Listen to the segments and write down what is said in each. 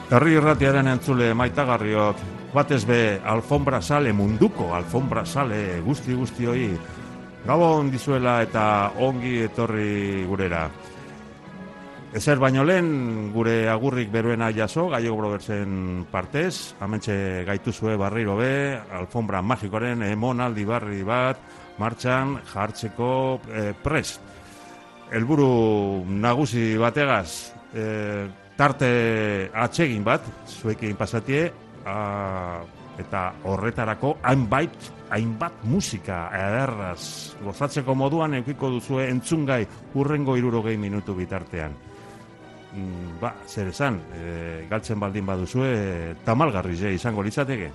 Herri irratiaren entzule maitagarriok, batez be alfombra sale munduko, alfombra sale guzti-guztioi, gabon dizuela eta ongi etorri gurera. Ezer baino lehen, gure agurrik beruena jaso, Gallego Brothersen partez, hementxe gaituzue barriro be, alfombra magikoren emonaldi barri bat, martxan jartzeko prest. Helburu nagusi bategaz, tarte atsegin bat, zuekin pasatie, eta horretarako hainbat musika ederraz gozatzeko moduan eukiko duzue entzungai hurrengo 60 minutu bitartean. Zer esan, galtzen baldin baduzue, tamalgarri izango litzateke.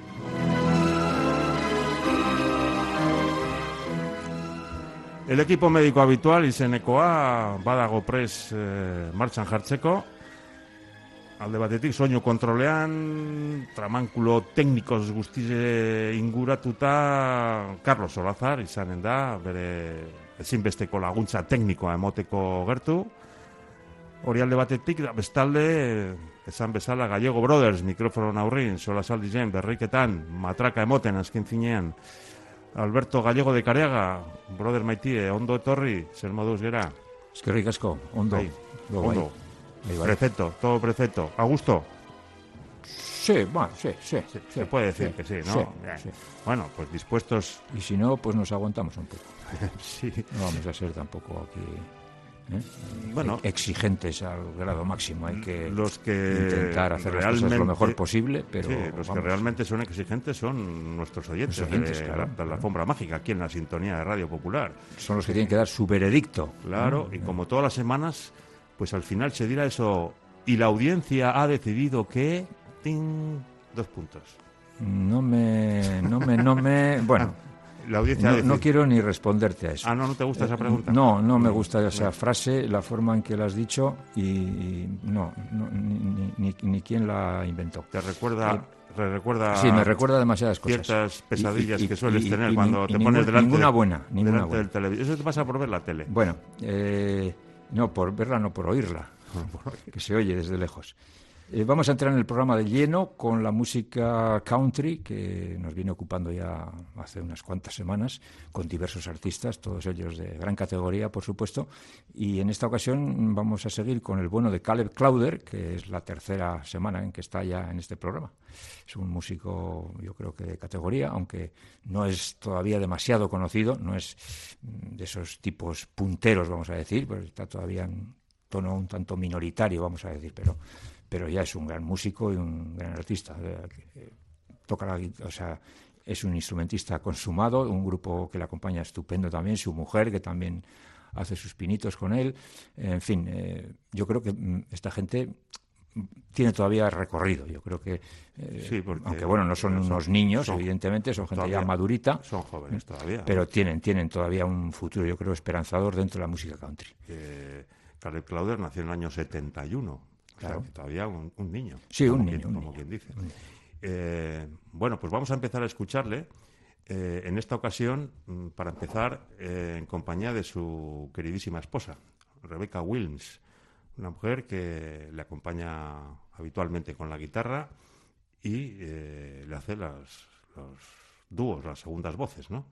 El equipo médico habitual izenekoa badago pres martxan jartzeko. Alde batetik, soinu kontrolean, tramankulo teknikos guztize inguratuta Carlos Olazar izanen da, bere ezinbesteko laguntza teknikoa emoteko gertu. Hori alde batetik, bestalde, esan bezala Gallego Brothers mikrofonon aurrin, sola saldizen, berriketan, matraka emoten azken finean. Alberto Gallego de Careaga, brother maitie, ondo etorri, zer moduz gera? Eskerrik asko, ondo. Ondo. Perfecto, todo perfecto. ¿A gusto? Sí, bueno, sí. Se puede decir que sí, ¿no? Sí. Bueno, pues dispuestos... Y si no, pues nos aguantamos un poco. Sí. No vamos a ser tampoco aquí... Bueno, exigentes al grado máximo. Hay que intentar hacer las cosas lo mejor posible, pero sí, los que realmente son exigentes son nuestros oyentes, claro, de la alfombra mágica, aquí en la sintonía de Radio Popular. Son los que tienen que dar su veredicto. Claro, y como todas las semanas, pues al final se dirá eso, y la audiencia ha decidido que... ¡Ting! 2 puntos. No me... Bueno... La audiencia no quiero ni responderte a eso. ¿No te gusta esa pregunta? No me gusta esa frase, la forma en que la has dicho y ni quién la inventó. ¿Te recuerda? Sí, me recuerda demasiadas cosas. Ciertas pesadillas que sueles tener cuando te pones delante del televisor. Eso te pasa por ver la tele. Bueno, no por verla, no por oírla, que se oye desde lejos. Vamos a entrar en el programa de lleno con la música country que nos viene ocupando ya hace unas cuantas semanas con diversos artistas, todos ellos de gran categoría, por supuesto, y en esta ocasión vamos a seguir con el bueno de Caleb Clauder, que es la tercera semana en que está ya en este programa. Es un músico, yo creo que de categoría, aunque no es todavía demasiado conocido, no es de esos tipos punteros, vamos a decir, pero está todavía en tono un tanto minoritario, vamos a decir, pero ya es un gran músico y un gran artista. Toca la guitarra, o sea, es un instrumentista consumado, un grupo que le acompaña estupendo también, su mujer, que también hace sus pinitos con él. En fin, yo creo que esta gente tiene todavía recorrido. Yo creo que, sí, aunque bueno, no son unos niños, evidentemente, son gente ya madurita. Son jóvenes todavía. Pero tienen todavía un futuro, yo creo, esperanzador dentro de la música country. Caleb Clauder nació en el año 71. Claro. O sea, todavía un niño. Sí, un niño. Como quien dice. Bueno, pues vamos a empezar a escucharle. En esta ocasión, para empezar, en compañía de su queridísima esposa, Rebecca Wilms, una mujer que le acompaña habitualmente con la guitarra y le hace los dúos, las segundas voces, ¿no?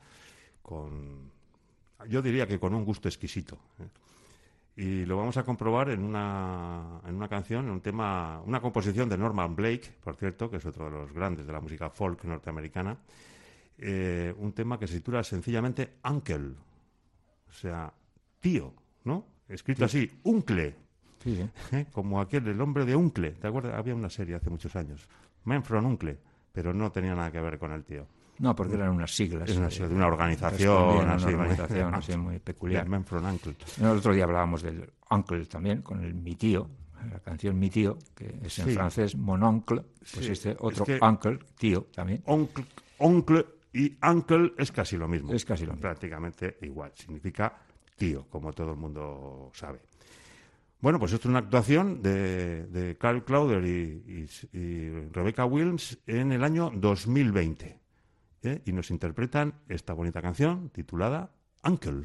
Yo diría que con un gusto exquisito. Y lo vamos a comprobar en una canción, en un tema, una composición de Norman Blake, por cierto, que es otro de los grandes de la música folk norteamericana, un tema que se titula sencillamente Uncle, o sea, tío, ¿no? Escrito así, Uncle, sí. Como el hombre de Uncle, ¿te acuerdas? Había una serie hace muchos años, Man from Uncle, pero no tenía nada que ver con el tío. No, porque eran unas siglas. De una organización así muy peculiar. Man from Uncle. El otro día hablábamos del Uncle también, con el Mi Tío, la canción Mi Tío, que es en francés Mon Oncle, pues otro Uncle, tío también. Oncle y Uncle es casi lo mismo. Es casi lo mismo. Prácticamente igual. Significa tío, como todo el mundo sabe. Bueno, pues esto es una actuación de Caleb Clauder y Rebecca Wilms en el año 2020. Y nos interpretan esta bonita canción titulada Uncle.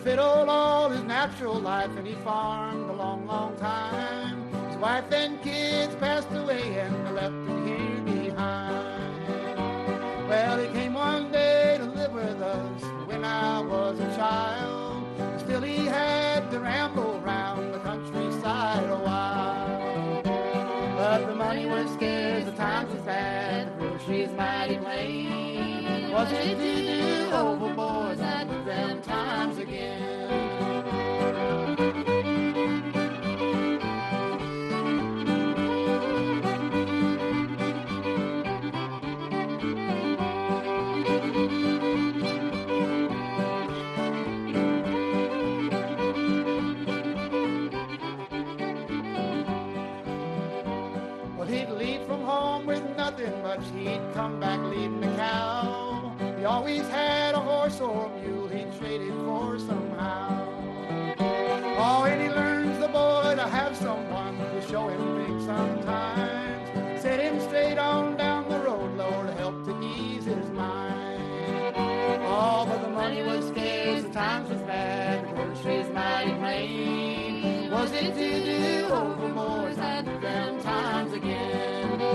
fiddle all his natural life, and he farmed a long, long time. His wife and kids passed away, and they left him here behind. Well, he came one day to live with us when I was a child. Still he had to ramble round the countryside a while. But the money was scarce, the times was bad, the groceries mighty plain. Was it to do overboard at them times again? Much he'd come back leading the cow. He always had a horse or a mule he traded for somehow. Oh, and he learns the boy to have someone to show him things sometimes. Set him straight on down the road, Lord, help to ease his mind. Oh, but the money was scarce, the times was bad, the groceries mighty plain. Was it to do overboard at them times again?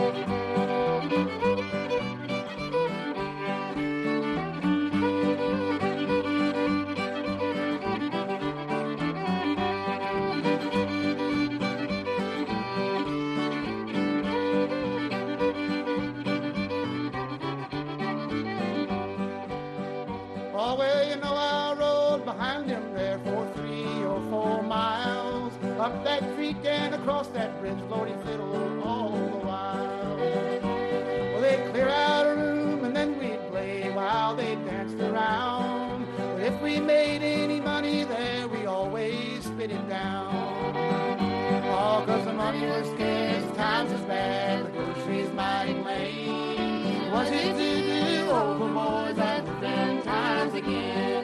Oh, well, you know I rode behind him there for 3 or 4 miles. Up that creek and across that bridge, Lord, he fiddled all the while. Well, they'd clear out a room and then we'd play while they danced around. But if we made any money there, we always spit it down. Oh, 'cause the money was scarce, the times was bad, the groceries mighty plain. Was it to do overboard at them times again?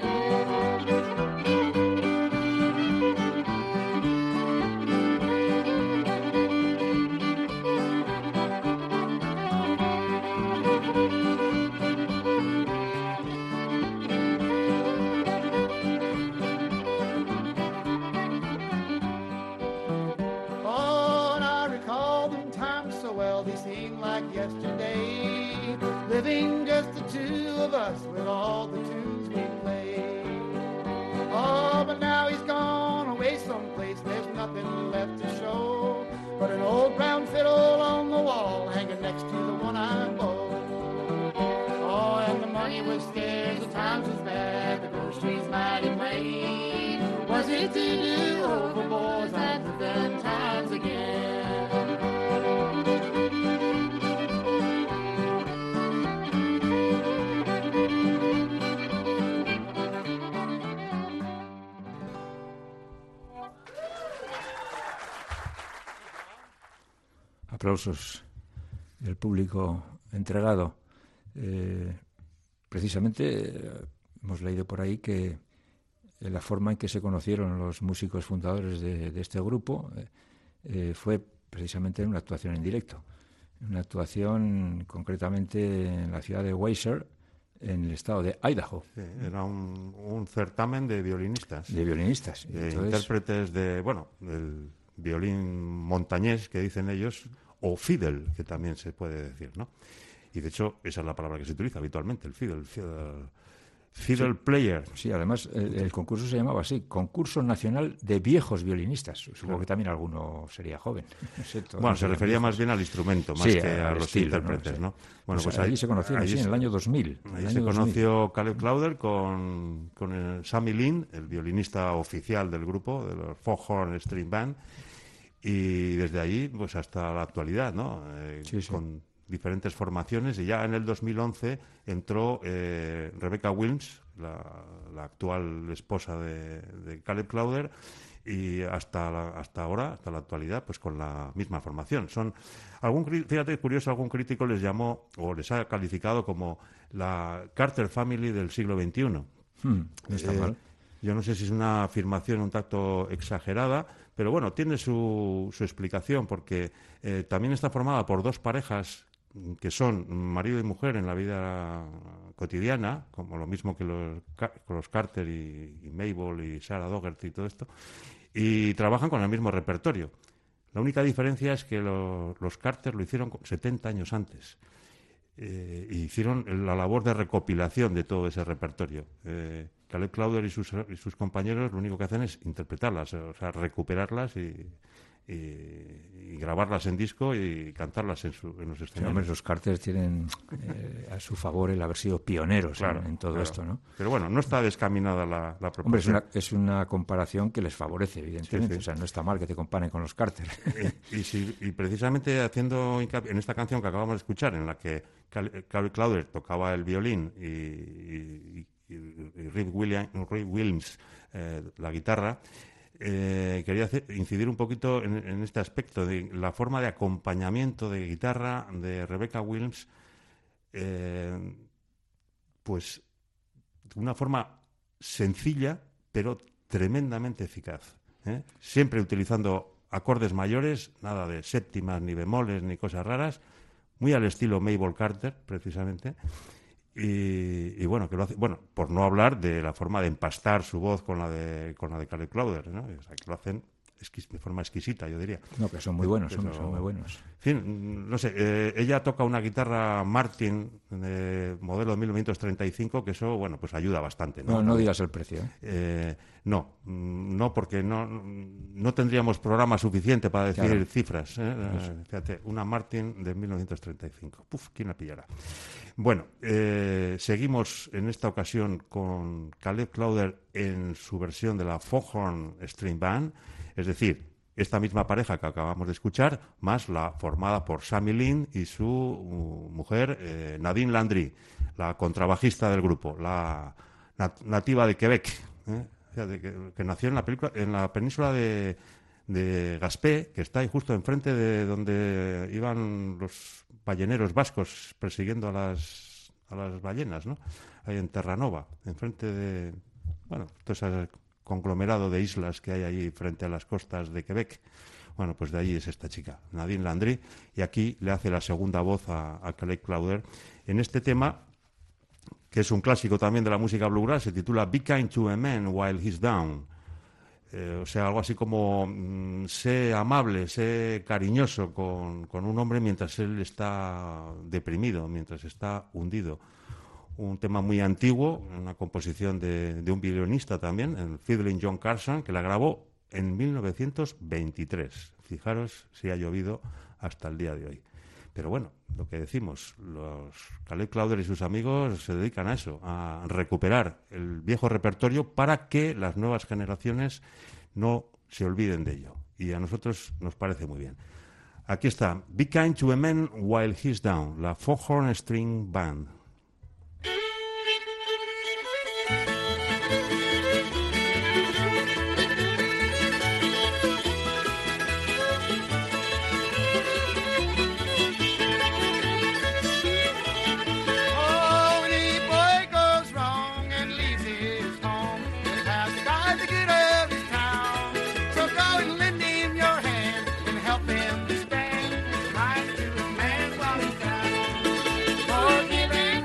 Yesterday, living just the two of us with all the tunes we played. Oh, but now he's gone away someplace, there's nothing left to show but an old brown fiddle on the wall hanging next to the one I bought. Oh, and the money was scarce, the times was bad, the groceries mighty plain. Was it to do overboard at them times again? Aplausos del público entregado. Precisamente hemos leído por ahí que la forma en que se conocieron los músicos fundadores de este grupo fue precisamente en una actuación en directo. Una actuación concretamente en la ciudad de Weiser, en el estado de Idaho. Sí, era un certamen de violinistas. De violinistas. Entonces, intérpretes del violín montañés, que dicen ellos, o fiddle, que también se puede decir, ¿no? Y de hecho, esa es la palabra que se utiliza habitualmente, el fiddle sí. Player. Sí, además el concurso se llamaba así, Concurso Nacional de Viejos Violinistas. Supongo que también alguno sería joven. No sé, bueno, se refería más bien al instrumento, más que a los estilo, intérpretes, ¿no? Bueno, pues allí se conocieron, en el año 2000. Ahí se conoció Caleb Clauder con Sammy Lynn, el violinista oficial del grupo, de los Foghorn String Band, y desde ahí pues hasta la actualidad, ¿no? Con diferentes formaciones, y ya en el 2011 entró Rebecca Wilms, la actual esposa de Caleb Clauder, y hasta ahora, hasta la actualidad, pues con la misma formación. Fíjate, curioso, algún crítico les llamó o les ha calificado como la Carter Family del siglo XXI. No está mal. Yo no sé si es una afirmación un tanto exagerada, pero bueno, tiene su explicación, porque también está formada por dos parejas que son marido y mujer en la vida cotidiana, como lo mismo que los Carter y Mabel y Sarah Dougherty y todo esto, y trabajan con el mismo repertorio. La única diferencia es que los Carter lo hicieron 70 años antes. Y hicieron la labor de recopilación de todo ese repertorio. Caleb Clauder y sus compañeros lo único que hacen es interpretarlas, o sea, recuperarlas y grabarlas en disco y cantarlas en los escenarios. Sí, hombre, los Carter tienen a su favor el haber sido pioneros en todo esto, ¿no? Pero bueno, no está descaminada la propuesta. Hombre, es una comparación que les favorece, evidentemente. Sí. O sea, no está mal que te comparen con los Carter. Y precisamente haciendo hincapié en esta canción que acabamos de escuchar, en la que Caleb Clauder tocaba el violín y Rick Williams la guitarra, quería incidir un poquito en este aspecto de la forma de acompañamiento de guitarra de Rebecca Williams, pues de una forma sencilla pero tremendamente eficaz, siempre utilizando acordes mayores, nada de séptimas ni bemoles ni cosas raras, muy al estilo Mabel Carter precisamente. Y bueno, que lo hace, bueno, por no hablar de la forma de empastar su voz con la de Caleb Clauder, ¿no? O sea, que lo hacen de forma exquisita, yo diría. No, que son muy buenos, son muy buenos. En fin, no sé, ella toca una guitarra Martin de modelo de 1935, que eso, bueno, pues ayuda bastante, ¿no? No digas el precio, No, porque no tendríamos programa suficiente para decir cifras. Fíjate, una Martin de 1935. Puf, ¿quién la pillará? Bueno, seguimos en esta ocasión con Caleb Clauder en su versión de la Foghorn String Band, es decir, esta misma pareja que acabamos de escuchar, más la formada por Sammy Lynn y su mujer Nadine Landry, la contrabajista del grupo, la nativa de Quebec, que nació en la península de Gaspé, que está ahí justo enfrente de donde iban los balleneros vascos persiguiendo a las ballenas, ¿no? Ahí en Terranova, enfrente de, bueno, todo ese conglomerado de islas que hay ahí frente a las costas de Quebec. Bueno, pues de ahí es esta chica, Nadine Landry, y aquí le hace la segunda voz a Caleb Clauder en este tema, que es un clásico también de la música bluegrass, se titula Be Kind to a Man While He's Down. O sea, algo así como sé amable, sé cariñoso con un hombre mientras él está deprimido, mientras está hundido. Un tema muy antiguo, una composición de un violinista también, el fiddling John Carson, que la grabó en 1923. Fijaros si ha llovido hasta el día de hoy. Pero bueno, lo que decimos, los Caleb Clauder y sus amigos se dedican a eso, a recuperar el viejo repertorio para que las nuevas generaciones no se olviden de ello. Y a nosotros nos parece muy bien. Aquí está, Be Kind to a Man While He's Down, la Foghorn String Band. Forgiving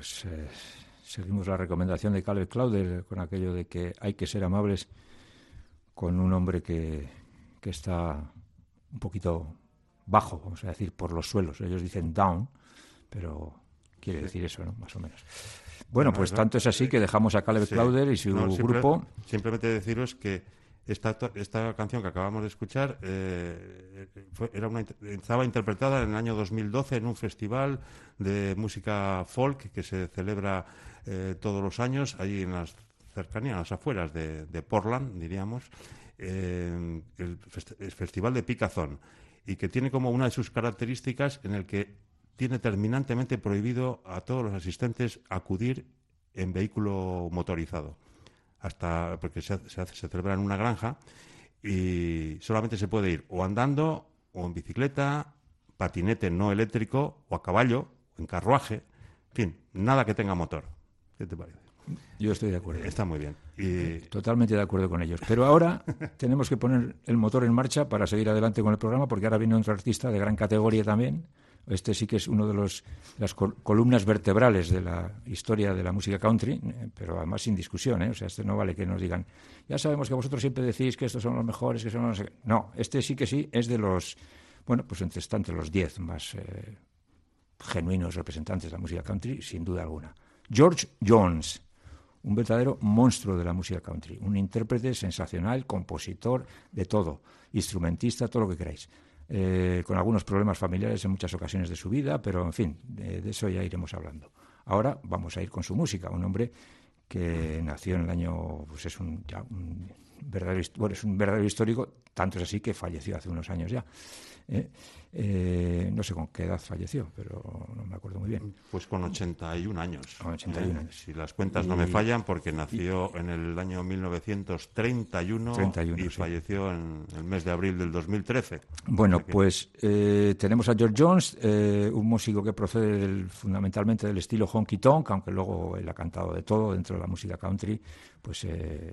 pues seguimos la recomendación de Caleb Clauder con aquello de que hay que ser amables con un hombre que está un poquito bajo, vamos a decir, por los suelos. Ellos dicen down, pero quiere decir eso, ¿no? Más o menos. Bueno, pues tanto es así que dejamos a Caleb Clauder y su grupo. Simplemente deciros que esta canción que acabamos de escuchar estaba interpretada en el año 2012 en un festival de música folk que se celebra todos los años allí en las cercanías, en las afueras de Portland, diríamos, el Festival de Picazón, y que tiene como una de sus características en el que tiene terminantemente prohibido a todos los asistentes acudir en vehículo motorizado, porque se celebra en una granja y solamente se puede ir o andando o en bicicleta, patinete no eléctrico o a caballo, o en carruaje, en fin, nada que tenga motor. ¿Qué te parece? Yo estoy de acuerdo. Está muy bien. Totalmente de acuerdo con ellos. Pero ahora tenemos que poner el motor en marcha para seguir adelante con el programa, porque ahora viene otro artista de gran categoría también. Este sí que es uno de las columnas vertebrales de la historia de la música country, pero además sin discusión, ¿eh? O sea, este no vale que nos digan, ya sabemos que vosotros siempre decís que estos son los mejores, que son los... No, este sí que sí es de los, bueno, pues está entre los 10 más genuinos representantes de la música country, sin duda alguna. George Jones, un verdadero monstruo de la música country, un intérprete sensacional, compositor, de todo, instrumentista, todo lo que queráis. Con algunos problemas familiares en muchas ocasiones de su vida, pero en fin, de eso ya iremos hablando. Ahora vamos a ir con su música, un hombre que nació en el año, pues es un verdadero histórico, tanto es así que falleció hace unos años ya. No sé con qué edad falleció, pero no me acuerdo muy bien. Pues con 81 años. Con 81 años. Si las cuentas no me fallan, porque nació en el año 1931 y falleció en el mes de abril del 2013. Bueno, pues tenemos a George Jones, un músico que procede fundamentalmente del estilo honky tonk, aunque luego él ha cantado de todo dentro de la música country, pues...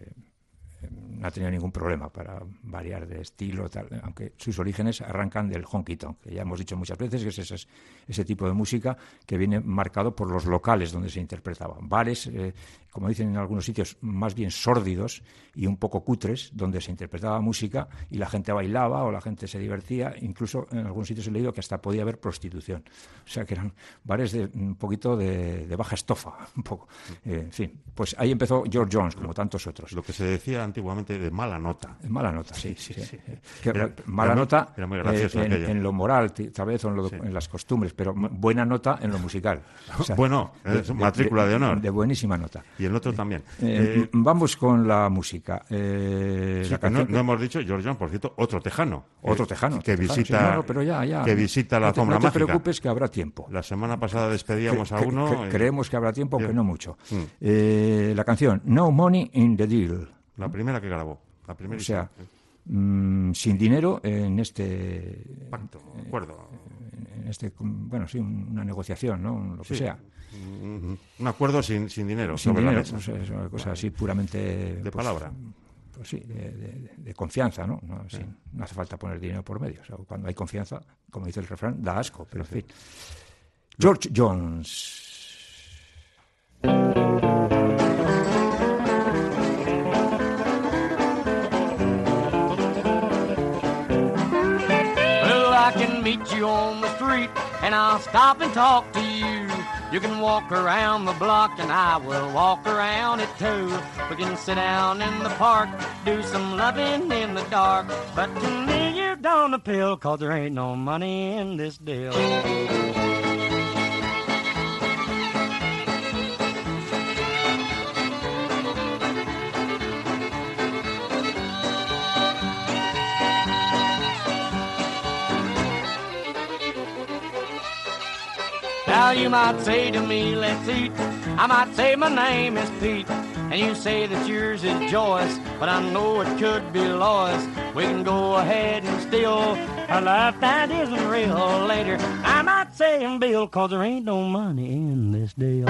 no ha tenido ningún problema para variar de estilo, tal, aunque sus orígenes arrancan del honky tonk, que ya hemos dicho muchas veces que es ese tipo de música que viene marcado por los locales donde se interpretaban. Bares, como dicen en algunos sitios, más bien sórdidos y un poco cutres, donde se interpretaba música y la gente bailaba o la gente se divertía. Incluso en algunos sitios he leído que hasta podía haber prostitución. O sea, que eran bares de un poquito de baja estofa, un poco. En fin, pues ahí empezó George Jones, como tantos otros. Lo que se decía antiguamente de mala nota. Mala nota, sí. Mala nota era muy gracioso en lo moral, tal vez, o en las costumbres, pero buena nota en lo musical. O sea, bueno, es matrícula de honor. De buenísima nota. Y el otro también. Vamos con la música. La canción, no hemos dicho, George Jones, por cierto, otro tejano. Que visita, sí, pero ya. Que visita la alfombra mágica. No te preocupes, que habrá tiempo. La semana pasada despedíamos a uno. Creemos que habrá tiempo, aunque no mucho. La canción No Money in the Deal. La primera que grabó. La primera, o sea, sin dinero en este... Pacto, acuerdo. En este, bueno, sí, una negociación, ¿no? Lo que sea. Un acuerdo sin dinero. Sin sobre dinero, la mesa. O sea, es una cosa así puramente... De palabra. Pues sí, de confianza, ¿no? No hace falta poner dinero por medio. O sea, cuando hay confianza, como dice el refrán, da asco, pero en fin. George Jones. I can meet you on the street and I'll stop and talk to you. You can walk around the block and I will walk around it too. We can sit down in the park, do some loving in the dark. But to me you don't appeal, 'cause there ain't no money in this deal. Now you might say to me, let's eat. I might say my name is Pete. And you say that yours is Joyce, but I know it could be Lois. We can go ahead and steal a life that isn't real later. I might say I'm Bill, 'cause there ain't no money in this deal.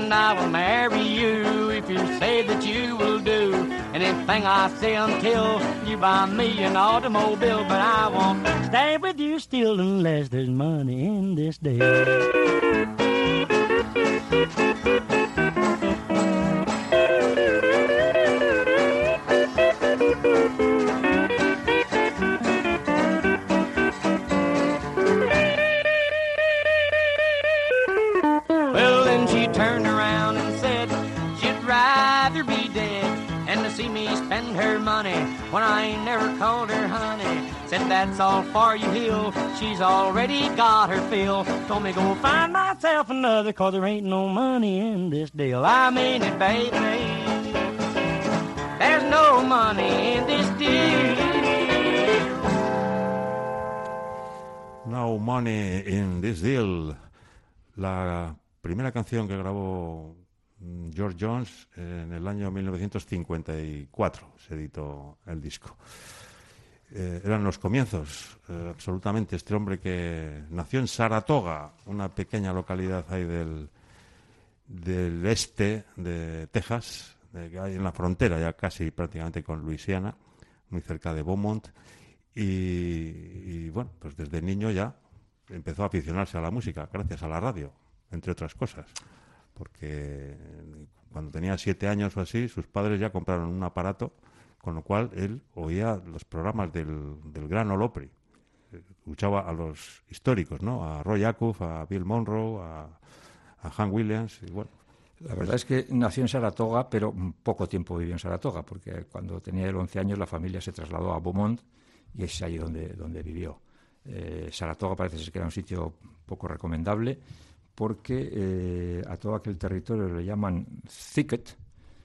and I will marry you if you say that you will do anything I say until you buy me an automobile. But I won't stay with you still unless there's money in this deal. Well, then she turned around and said she'd rather be dead and to see me spend her money when I ain't never called her honey. Said that's all for you, Hill. She's already got her fill. Told me go find myself another, 'cause there ain't no money in this deal. I mean it, baby. There's no money in this deal. No money in this deal. La primera canción que grabó George Jones en el año 1954 se editó el disco. Eran los comienzos, absolutamente. Este hombre que nació en Saratoga, una pequeña localidad ahí del este de Texas, que hay en la frontera ya casi prácticamente con Luisiana, muy cerca de Beaumont, y bueno, pues desde niño ya empezó a aficionarse a la música gracias a la radio, entre otras cosas, porque cuando tenía 7 años o así, sus padres ya compraron un aparato, con lo cual él oía los programas del gran Ole Opry. Escuchaba a los históricos, ¿no? A Roy Acuff, a Bill Monroe, a Hank Williams, y bueno. La verdad es que nació en Saratoga, pero poco tiempo vivió en Saratoga, porque cuando tenía 11 años la familia se trasladó a Beaumont y es allí donde vivió. Saratoga parece ser que era un sitio poco recomendable, porque a todo aquel territorio le llaman thicket.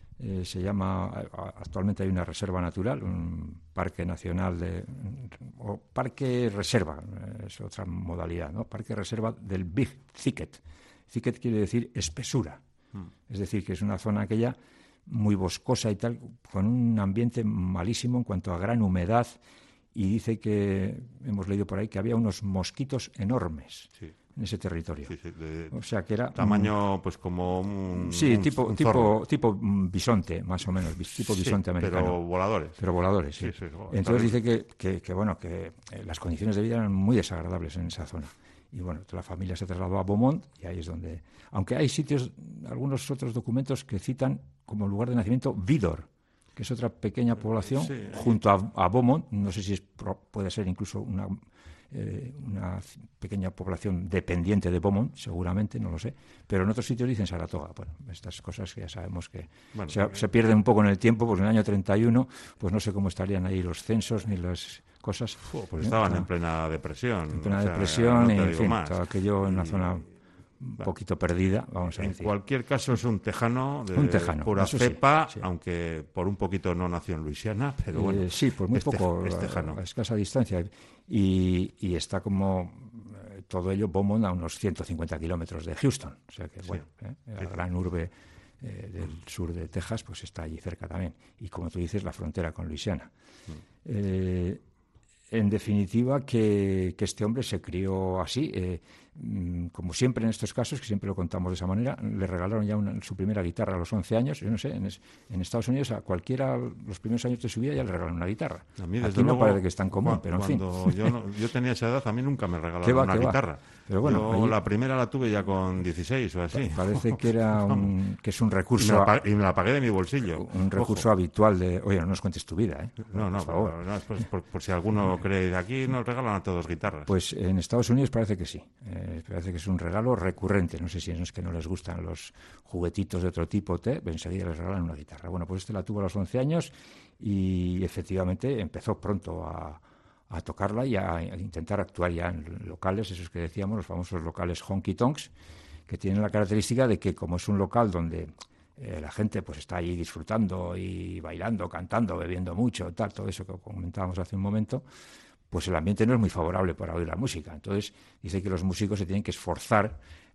Actualmente hay una reserva natural, un parque nacional o parque reserva, es otra modalidad, ¿no? Parque reserva del Big Thicket. Thicket quiere decir espesura, es decir, que es una zona aquella muy boscosa y tal, con un ambiente malísimo en cuanto a gran humedad, y dice que, hemos leído por ahí, que había unos mosquitos enormes. Sí. En ese territorio. Sí, o sea que era tamaño pues como un tipo bisonte, más o menos, tipo bisonte americano. Pero voladores. Sí. Entonces dice que las condiciones de vida eran muy desagradables en esa zona. Y bueno, toda la familia se trasladó a Beaumont y ahí es donde, aunque hay sitios, algunos otros documentos que citan como lugar de nacimiento Vidor, que es otra pequeña población junto a Beaumont. No sé si puede ser incluso una pequeña población dependiente de Beaumont, seguramente, no lo sé, pero en otros sitios dicen Saratoga. Bueno, estas cosas que ya sabemos que se pierden un poco en el tiempo, porque en el año 31, pues no sé cómo estarían ahí los censos ni las cosas. Pues estaban en plena depresión. En plena depresión, y en fin, todo aquello en una zona un poquito perdida, vamos a decir. En cualquier caso es un tejano de pura cepa, sí. Aunque por un poquito no nació en Luisiana, pero bueno. Sí, pues muy poco, tejano. A escasa distancia. Y está como todo ello, Beaumont, a unos 150 kilómetros de Houston. O sea que, bueno, la gran urbe del sur de Texas, pues está allí cerca también. Y como tú dices, la frontera con Luisiana. En definitiva, que este hombre se crió así. Como siempre en estos casos, que siempre lo contamos de esa manera, le regalaron ya su primera guitarra a los 11 años. Yo no sé, en Estados Unidos a cualquiera, los primeros años de su vida ya le regalaron una guitarra. A mí, aquí no parece que es tan común, pero en fin. Cuando yo tenía esa edad, a mí nunca me regalaron una guitarra. Pero bueno, yo la primera la tuve ya con 16 o así. Parece que era que es un recurso... Y me la pagué de mi bolsillo. Un recurso habitual de... Oye, no nos cuentes tu vida, ¿eh? No, por favor. Por si alguno cree, aquí nos regalan a todos guitarras. Pues en Estados Unidos parece que sí. Parece que es un regalo recurrente. No sé si es que no les gustan los juguetitos de otro tipo, enseguida les regalan una guitarra. Bueno, pues la tuvo a los 11 años y efectivamente empezó pronto a tocarla y a intentar actuar ya en locales, esos que decíamos, los famosos locales honky tonks, que tienen la característica de que como es un local donde la gente pues está allí disfrutando y bailando, cantando, bebiendo mucho, tal, todo eso que comentábamos hace un momento, pues el ambiente no es muy favorable para oír la música. Entonces dice que los músicos se tienen que esforzar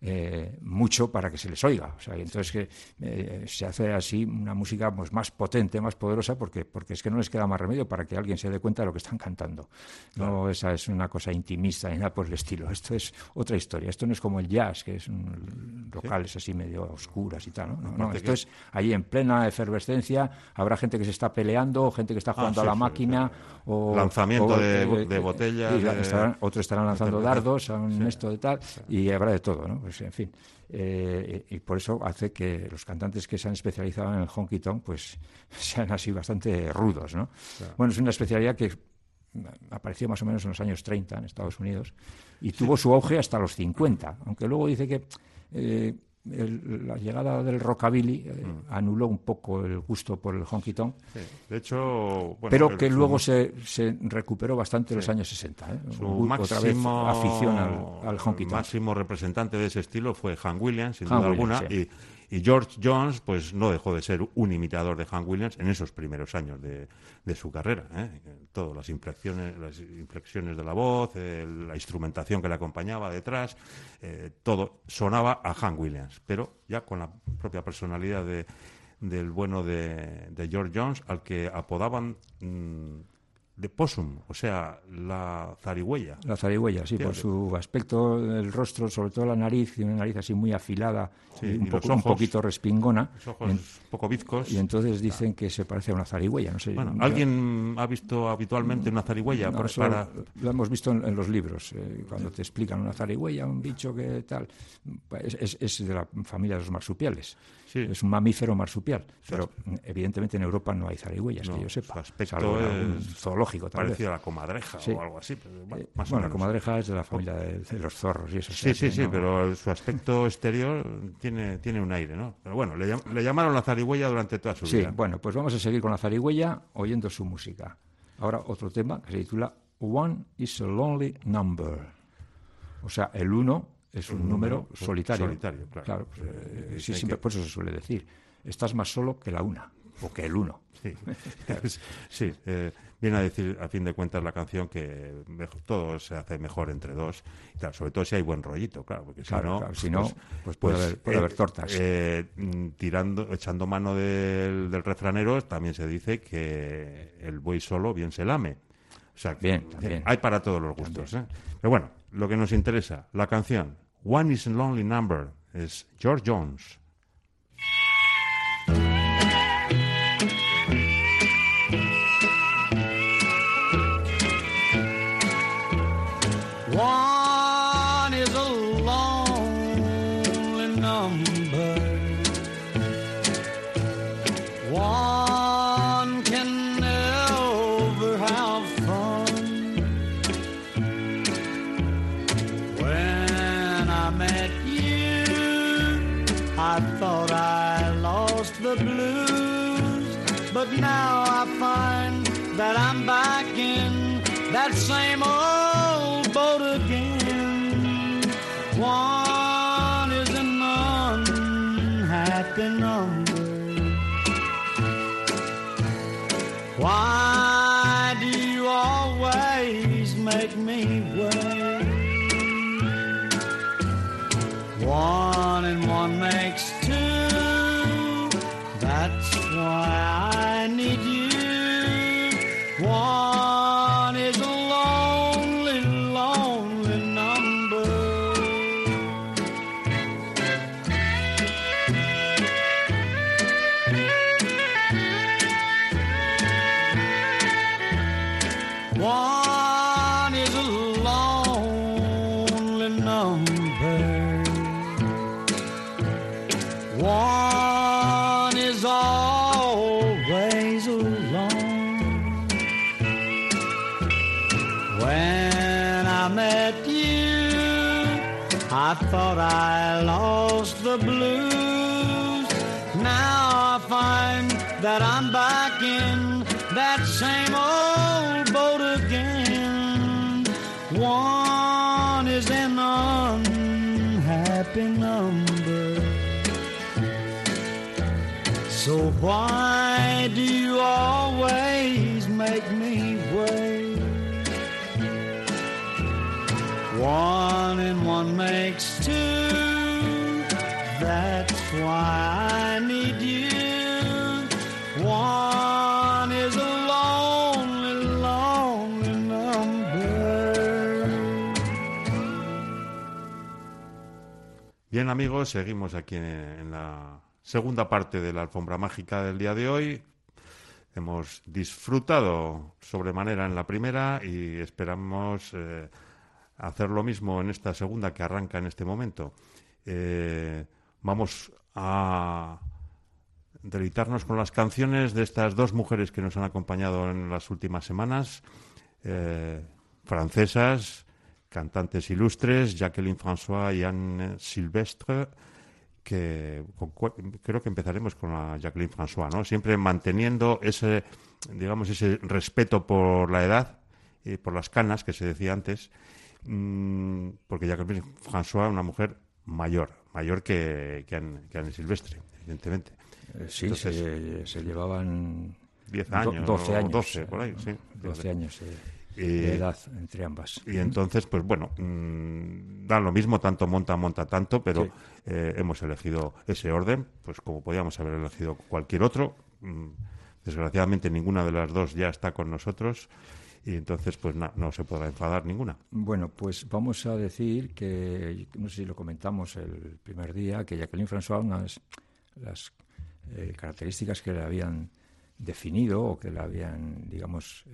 mucho para que se les oiga. O sea, y entonces que se hace así una música pues más potente, más poderosa, porque es que no les queda más remedio para que alguien se dé cuenta de lo que están cantando. No, esa es una cosa intimista ni nada por el estilo. Esto es otra historia. Esto no es como el jazz, que es locales así medio oscuras y tal. No, esto es ahí en plena efervescencia. Habrá gente que se está peleando, gente que está jugando a la máquina. O lanzamiento de botellas. Otros estarán lanzando dardos a un esto de tal, y habrá de todo, ¿no? Pues en fin. Y por eso hace que los cantantes que se han especializado en el honky tonk pues sean así bastante rudos, ¿no? Claro. Bueno, es una especialidad que apareció más o menos en los años 30 en Estados Unidos y tuvo su auge hasta los 50, aunque luego dice que la llegada del rockabilly anuló un poco el gusto por el honky tonk. Sí. De hecho, bueno, pero que luego se recuperó bastante en los años 60. Su otra vez afición al honky tonk. El máximo representante de ese estilo fue Hank Williams, sin duda alguna, sí. Y George Jones pues no dejó de ser un imitador de Hank Williams en esos primeros años de su carrera. Todas las inflexiones de la voz, la instrumentación que le acompañaba detrás, todo sonaba a Hank Williams, pero ya con la propia personalidad del bueno de George Jones, al que apodaban de Possum, o sea, la zarigüeya. La zarigüeya, sí, por su aspecto del rostro, sobre todo la nariz, y una nariz así muy afilada, sí, y un poquito respingona. Los ojos un poco bizcos. Y entonces dicen que se parece a una zarigüeya, no sé. Bueno, ¿alguien ha visto habitualmente una zarigüeya? No, lo hemos visto en los libros, cuando te explican una zarigüeya, un bicho que tal, es de la familia de los marsupiales. Sí. Es un mamífero marsupial, pero evidentemente en Europa no hay zarigüeyas, que yo sepa. Su aspecto es zoológico, tal vez. Parecido a la comadreja o algo así. Pero bueno, la comadreja es de la familia de los zorros y eso. Sí, pero su aspecto exterior tiene un aire, ¿no? Pero bueno, le llamaron la zarigüeya durante toda su vida. Sí, bueno, pues vamos a seguir con la zarigüeya oyendo su música. Ahora otro tema que se titula One is a Lonely Number. O sea, el 1 es un número solitario. Solitario, claro. Sí, siempre por eso se suele decir. Estás más solo que la una, o que el 1. Sí, viene a decir, a fin de cuentas, la canción que todo se hace mejor entre dos. Y claro, sobre todo si hay buen rollito, claro, porque si no, puede haber tortas. Echando mano del refranero, también se dice que el buey solo bien se lame. O sea, bien. Hay para todos los gustos. Pero bueno, lo que nos interesa, la canción One is a Lonely Number, es George Jones. One is a lonely number. One can never have fun. When I met you, I thought I lost the blues, but now I find that I'm back in that same old boat again. One is an unhappy number. Why do you always make me wait? 1 and 1 makes 2. That's why I need you. One is a lonely, lonely number. One is a lonely number. One is always alone. When I met you, I thought I lost the blues. Now I find that I'm back in that same old boat again. One is an unhappy number. So why do you always make me wait? 1 and 1 makes 2. Bien, amigos, seguimos aquí en la segunda parte de la alfombra mágica del día de hoy. Hemos disfrutado sobremanera en la primera y esperamos hacer lo mismo en esta segunda que arranca en este momento. Vamos a deleitarnos con las canciones de estas dos mujeres que nos han acompañado en las últimas semanas, francesas, cantantes ilustres, Jacqueline François y Anne Sylvestre, que creo que empezaremos con la Jacqueline François, ¿no? Siempre manteniendo ese, digamos, ese respeto por la edad y por las canas que se decía antes, porque Jacqueline François es una mujer mayor que Anne Sylvestre, evidentemente. Sí, entonces, se llevaban 10 años, 12 años, 12 por ahí, sí. 12 años de edad entre ambas. Y entonces, pues bueno, dan lo mismo, tanto monta tanto, pero sí, hemos elegido ese orden, pues como podíamos haber elegido cualquier otro. Desgraciadamente ninguna de las dos ya está con nosotros y entonces pues no se podrá enfadar ninguna. Bueno, pues vamos a decir que, no sé si lo comentamos el primer día, que Jacqueline François, las características que le habían definido o que le habían, digamos,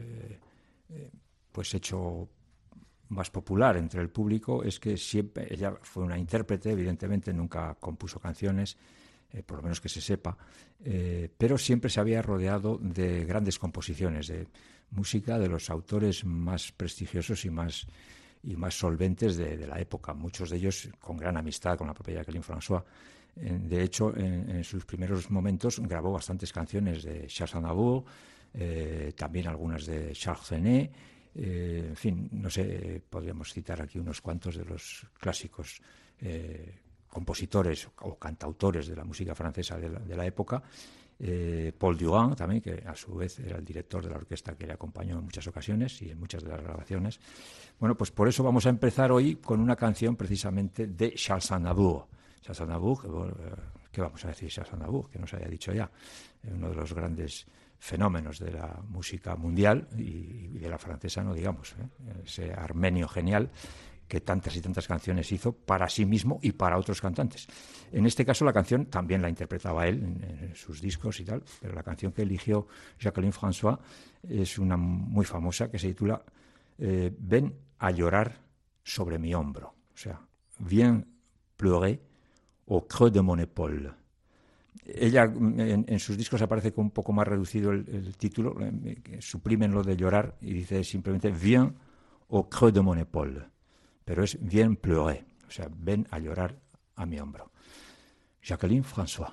pues hecho más popular entre el público es que siempre ella fue una intérprete, evidentemente nunca compuso canciones, por lo menos que se sepa, pero siempre se había rodeado de grandes composiciones, de música de los autores más prestigiosos y más solventes de la época, muchos de ellos con gran amistad con la propia Jacqueline François. De hecho, en sus primeros momentos grabó bastantes canciones de Charles Aznavour, también algunas de Charles Trenet. En fin, no sé, podríamos citar aquí unos cuantos de los clásicos compositores o cantautores de la música francesa de la época. Paul Durand también, que a su vez era el director de la orquesta que le acompañó en muchas ocasiones y en muchas de las grabaciones. Bueno, pues por eso vamos a empezar hoy con una canción precisamente de Charles Aznavour. Charles Aznavour, ¿qué vamos a decir Charles Aznavour? Que nos haya dicho ya, uno de los grandes fenómenos de la música mundial y de la francesa, no digamos, ese armenio genial que tantas y tantas canciones hizo para sí mismo y para otros cantantes. En este caso la canción también la interpretaba él en sus discos y tal, pero la canción que eligió Jacqueline François es una muy famosa que se titula Ven a llorar sobre mi hombro, o sea, Viens pleurer au creux de mon épaule. Ella en sus discos aparece con un poco más reducido el título, suprimen lo de llorar y dice simplemente Viens au creux de mon épaule, pero es Viens pleurer, o sea, ven a llorar a mi hombro. Jacqueline François.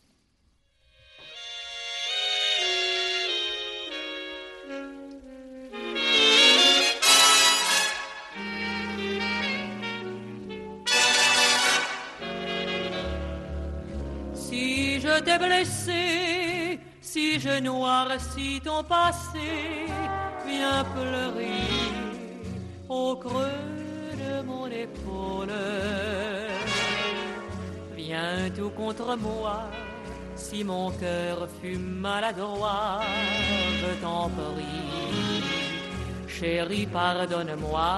Si je t'ai blessé, si je noircis ton passé, viens pleurer au creux de mon épaule. Viens tout contre moi, si mon cœur fut maladroit, je t'en prie, chérie, pardonne-moi.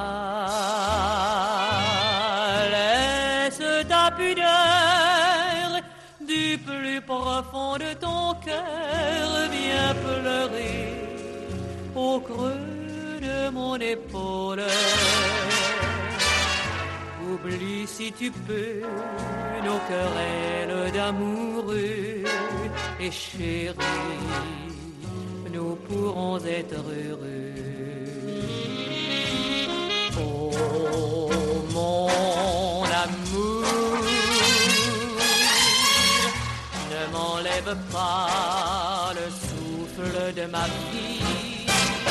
Laisse ta pudeur du plus profond de ton cœur, viens pleurer au creux de mon épaule. Oublie si tu peux nos querelles d'amoureux et chérie, nous pourrons être heureux. Oh mon amour, ne m'enlève pas le souffle de ma vie,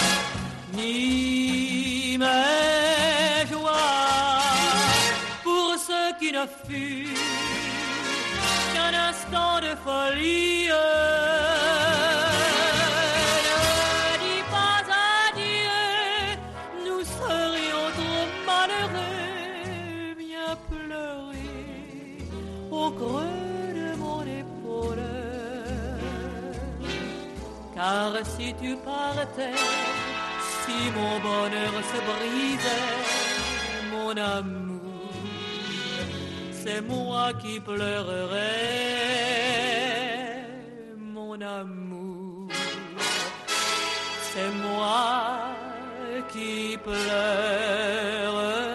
ni mes joies pour ce qui ne fut qu'un instant de folie. Ne dis pas adieu, nous serions trop malheureux. Viens pleurer au creux de mon épaule. Car si tu partais, si mon bonheur se brisait, mon amour, c'est moi qui pleurerai, mon amour. C'est moi qui pleurerai.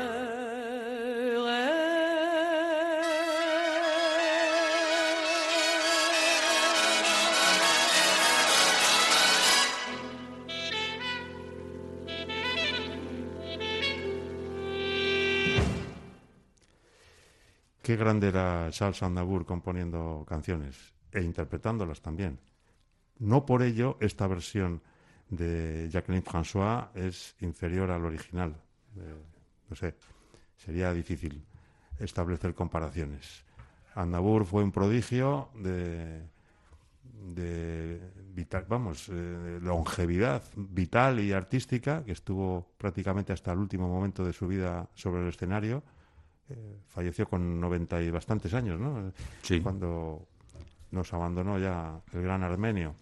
Qué grande era Charles Aznavour componiendo canciones e interpretándolas también. No por ello esta versión de Jacqueline François es inferior al original. No sé, sería difícil establecer comparaciones. Aznavour fue un prodigio de longevidad vital y artística, que estuvo prácticamente hasta el último momento de su vida sobre el escenario. Falleció con 90 y bastantes años, ¿no? Sí. Cuando nos abandonó ya el gran armenio.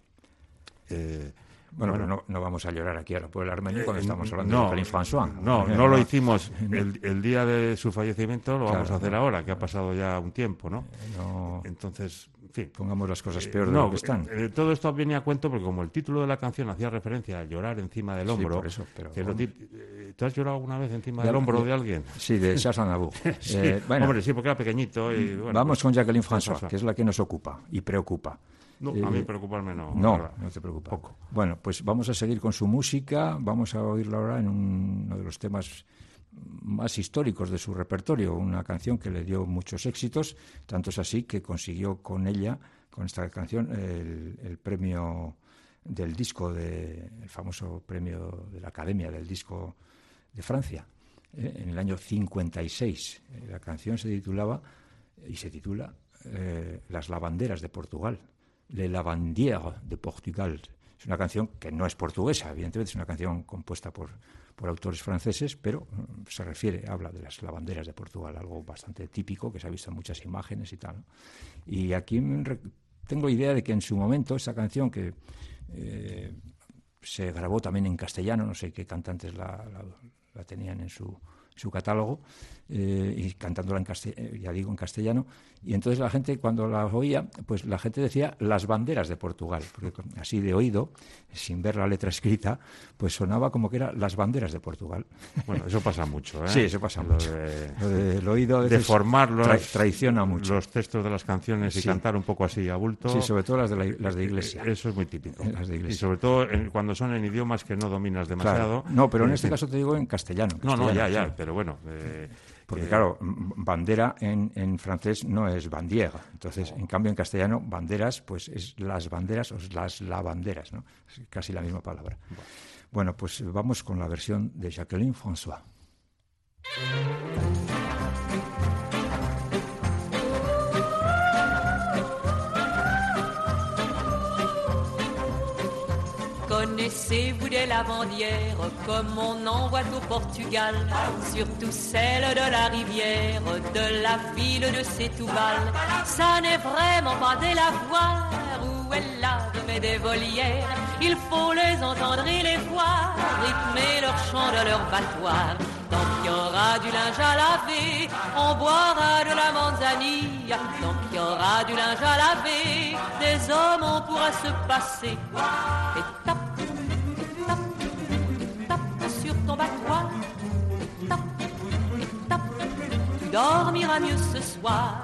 Bueno, no vamos a llorar aquí ahora por el armenio cuando estamos hablando de Jacqueline François. No lo hicimos el día de su fallecimiento, lo vamos a hacer ahora, que ha pasado ya un tiempo, ¿no? Entonces, en fin. Pongamos las cosas peor de lo que están. Todo esto viene a cuento porque como el título de la canción hacía referencia a llorar encima del hombro. Sí, por eso, pero, ¿tú has llorado alguna vez encima del hombro de alguien? Sí, de Charles Aznavour. Sí, hombre, sí, porque era pequeñito. Y, bueno, vamos con Jacqueline François, que es la que nos ocupa y preocupa. No, a mí preocuparme no. No te preocupa. Poco. Bueno, pues vamos a seguir con su música. Vamos a oírla ahora en uno de los temas más históricos de su repertorio, una canción que le dio muchos éxitos, tanto es así que consiguió con ella, con esta canción, el premio del disco, el famoso premio de la Academia del Disco de Francia, en el año 56. La canción se titula Las lavanderas de Portugal, Les Lavandières de Portugal. Es una canción que no es portuguesa, evidentemente es una canción compuesta por autores franceses, pero habla de las lavanderas de Portugal, algo bastante típico que se ha visto en muchas imágenes y tal, ¿no? Y aquí tengo idea de que en su momento esa canción que se grabó también en castellano, no sé qué cantantes la tenían en su catálogo, y cantándola en castellano, y entonces la gente cuando la oía, pues la gente decía las banderas de Portugal, porque así de oído, sin ver la letra escrita, pues sonaba como que era las banderas de Portugal. Bueno, eso pasa mucho, ¿eh? Sí, eso pasa mucho. Lo del oído a veces deformar traiciona mucho los textos de las canciones y cantar un poco así a bulto. Sí, sobre todo las de iglesia. Eso es muy típico. Las de iglesia. Y sobre todo cuando son en idiomas que no dominas demasiado. Claro. No, pero en este caso te digo en castellano. Ya, pero bueno. Porque claro, bandera en francés no es bandière, entonces en cambio en castellano banderas pues es las banderas o las lavanderas, ¿no? Es casi la misma palabra. Bueno, pues vamos con la versión de Jacqueline François. Connaissez-vous des lavandières comme on en voit au Portugal, surtout celles de la rivière, de la ville de Setúbal? Ça n'est vraiment pas des lavoirs où elles lavent mais des volières. Il faut les entendre et les voir rythmer leur chant de leur battoir. Tant qu'il y aura du linge à laver, on boira de la manzanilla. Tant qu'il y aura du linge à laver, des hommes on pourra se passer. Et tape, sur ton battoir. Tape, tu dormiras mieux ce soir.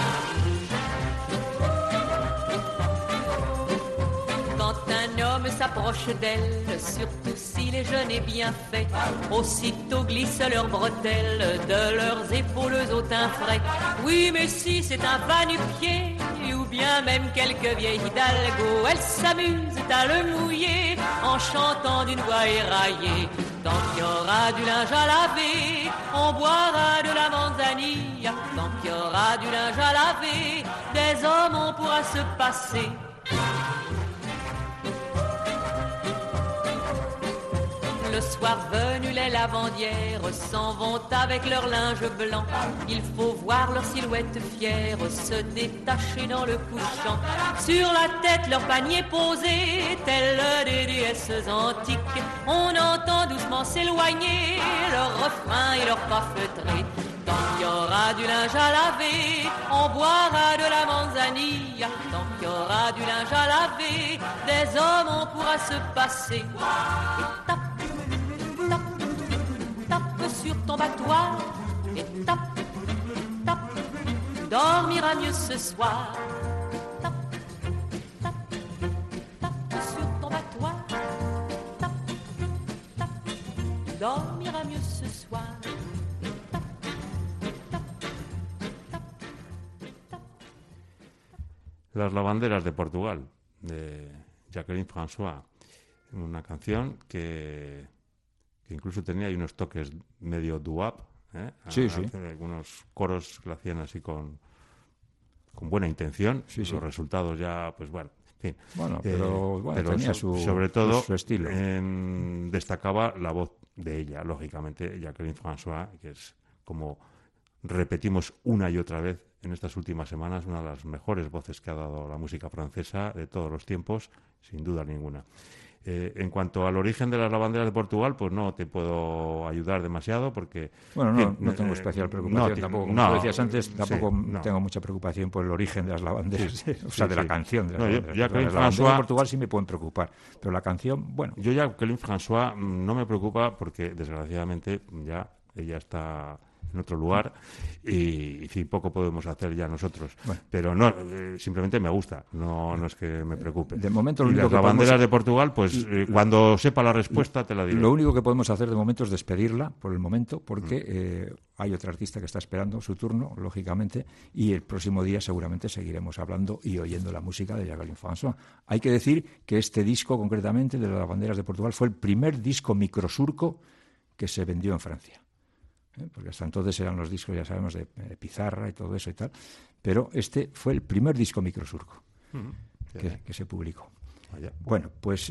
Quand un homme s'approche d'elle, surtout s'il est jeune et bien fait, aussitôt glissent leurs bretelles de leurs épaules au teint frais. Oui, mais si c'est un va-nu-pied ou bien même quelques vieilles hidalgo, elles s'amusent à le mouiller en chantant d'une voix éraillée. Tant qu'il y aura du linge à laver, on boira de la manzanilla. Tant qu'il y aura du linge à laver, des hommes on pourra se passer. Le soir venu, les lavandières s'en vont avec leur linge blanc. Il faut voir leur silhouette fière se détacher dans le couchant. Sur la tête, leur panier posé, tels des déesses antiques. On entend doucement s'éloigner leur refrain et leur pas feutré. Tant qu'il y aura du linge à laver, on boira de la manzanille. Tant qu'il y aura du linge à laver, des hommes on pourra se passer. Et tape, tape, tape sur ton battoir. Et tape, tape, tu dormiras mieux ce soir. Tape, tape, tape sur ton battoir. Tape, tape, tu dormiras mieux ce soir. Las lavanderas de Portugal, de Jacqueline François, una canción que incluso tenía ahí unos toques medio doo-wop, Sí, sí. Algunos coros que lo hacían así con buena intención. Sí, sí. Los resultados ya, pues bueno, en fin. Bueno, pero tenía sobre todo su estilo. Destacaba la voz de ella, lógicamente, Jacqueline François, que es, como repetimos una y otra vez en estas últimas semanas, una de las mejores voces que ha dado la música francesa de todos los tiempos, sin duda ninguna. En cuanto al origen de las lavanderas de Portugal, pues no te puedo ayudar demasiado porque... Bueno, no tengo especial preocupación tampoco. Como tú decías antes, tampoco tengo mucha preocupación por el origen de las lavanderas, de la canción de las lavanderas. Las lavanderas de Portugal sí me pueden preocupar, pero la canción, bueno... Yo Jacqueline François no me preocupa porque, desgraciadamente, ya ella está en otro lugar y poco podemos hacer ya nosotros. Bueno. Pero no, simplemente me gusta, no es que me preocupe. De momento, lo único las lavanderas de Portugal, pues cuando sepa la respuesta te la diré. Lo único que podemos hacer de momento es despedirla por el momento, porque hay otra artista que está esperando su turno, lógicamente, y el próximo día seguramente seguiremos hablando y oyendo la música de Jacqueline François. Hay que decir que este disco, concretamente, de las lavanderas de Portugal, fue el primer disco microsurco que se vendió en Francia. Porque hasta entonces eran los discos, ya sabemos, de pizarra y todo eso y tal, pero este fue el primer disco microsurco que se publicó. Vaya. Bueno, pues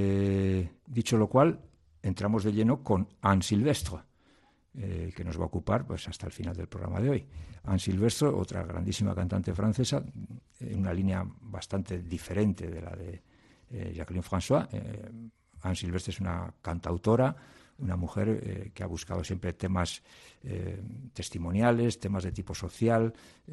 dicho lo cual, entramos de lleno con Anne Sylvestre, que nos va a ocupar pues hasta el final del programa de hoy. Anne Sylvestre, otra grandísima cantante francesa, en una línea bastante diferente de la de Jacqueline François. Anne Sylvestre es una cantautora, una mujer que ha buscado siempre temas testimoniales, temas de tipo social.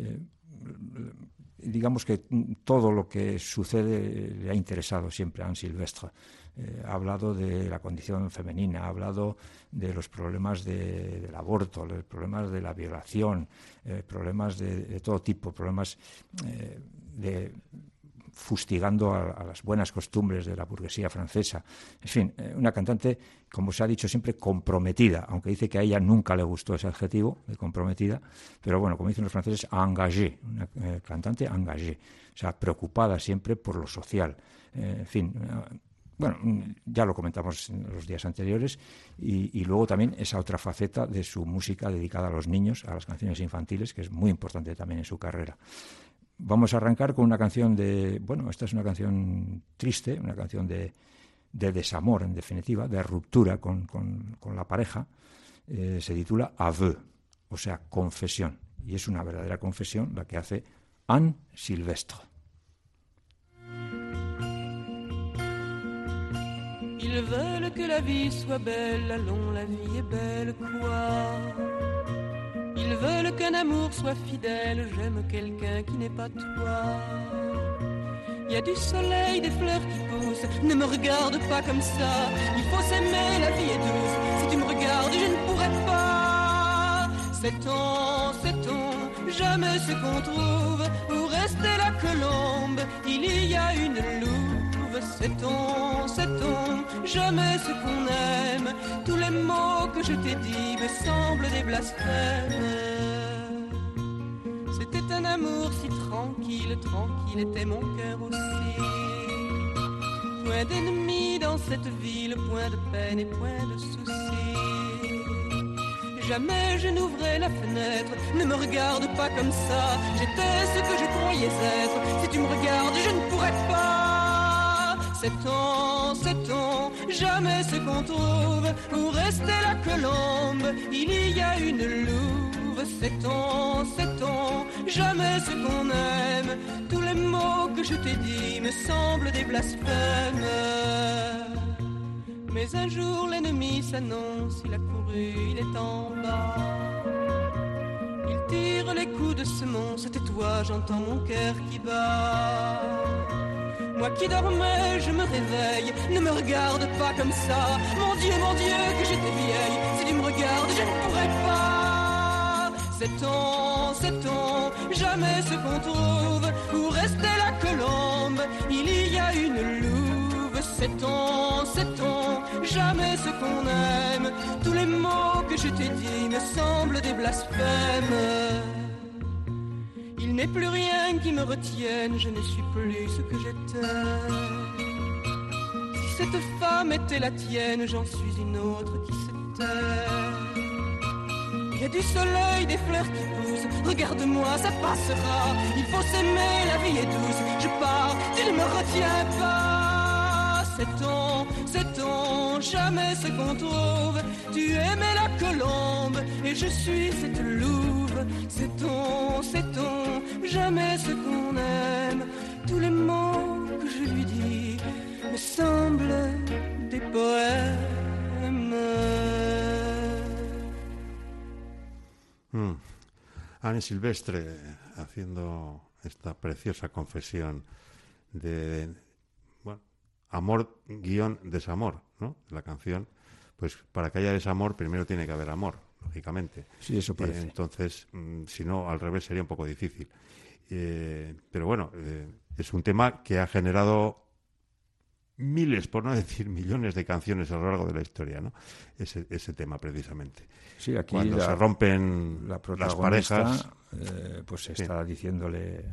Digamos que todo lo que sucede le ha interesado siempre a Anne Sylvestre. Ha hablado de la condición femenina, ha hablado de los problemas del aborto, los problemas de la violación, problemas de todo tipo, problemas de fustigando a las buenas costumbres de la burguesía francesa. En fin, una cantante, como se ha dicho siempre, comprometida, aunque dice que a ella nunca le gustó ese adjetivo de comprometida, pero bueno, como dicen los franceses, engagée, una cantante engagée, o sea, preocupada siempre por lo social. En fin, bueno, ya lo comentamos en los días anteriores, y luego también esa otra faceta de su música dedicada a los niños, a las canciones infantiles, que es muy importante también en su carrera. Vamos a arrancar con una canción esta es una canción triste, una canción de desamor, en definitiva, de ruptura con la pareja. Se titula Aveu, o sea, confesión. Y es una verdadera confesión la que hace Anne Sylvestre. Ils veulent que la vie soit belle, allons, la vie est belle, quoi. Ils veulent qu'un amour soit fidèle, j'aime quelqu'un qui n'est pas toi. Il y a du soleil, des fleurs qui poussent, ne me regarde pas comme ça. Il faut s'aimer, la vie est douce, si tu me regardes je ne pourrais pas. Sait-on, jamais ce qu'on trouve, où rester la colombe, il y a une louve. Sait-on, jamais ce qu'on aime, tous les mots que je t'ai dit me semblent des blasphèmes. C'était un amour si tranquille, tranquille était mon cœur aussi. Point d'ennemis dans cette ville, point de peine et point de soucis. Jamais je n'ouvrais la fenêtre, ne me regarde pas comme ça. J'étais ce que je croyais être, si tu me regardes je ne pourrais pas. Sait-on, jamais ce qu'on trouve, où rester la colombe, il y a une louve. Sait-on, jamais ce qu'on aime, tous les mots que je t'ai dit me semblent des blasphèmes. Mais un jour l'ennemi s'annonce, il a couru, il est en bas. Il tire les coups de semonce, tais-toi, j'entends mon cœur qui bat. Moi qui dormais, je me réveille, ne me regarde pas comme ça. Mon Dieu, que j'étais vieille, si tu me regardes, je ne pourrais pas. Sait-on, jamais ce qu'on trouve, où restait la colombe, il y a une louve. Sait-on, jamais ce qu'on aime, tous les mots que je t'ai dit me semblent des blasphèmes. Il n'est plus rien qui me retienne, je ne suis plus ce que j'étais. Si cette femme était la tienne, j'en suis une autre qui s'était. Il y a du soleil, des fleurs qui poussent, regarde-moi, ça passera. Il faut s'aimer, la vie est douce, je pars, tu ne me retiens pas. Sait-on, jamais ce qu'on trouve, tu aimais la colombe et je suis cette louve. Sait-on, jamais ce qu'on aime, tous les mots que je lui dis me semblent des poèmes. Annie Silvestre haciendo esta preciosa confesión de amor-desamor, ¿no? La canción, pues para que haya desamor primero tiene que haber amor, lógicamente. Sí, eso parece. Entonces, si no, al revés sería un poco difícil. Pero bueno, es un tema que ha generado miles, por no decir millones de canciones a lo largo de la historia, ¿no? Ese tema precisamente. Sí, aquí cuando se rompen las parejas, pues está diciéndole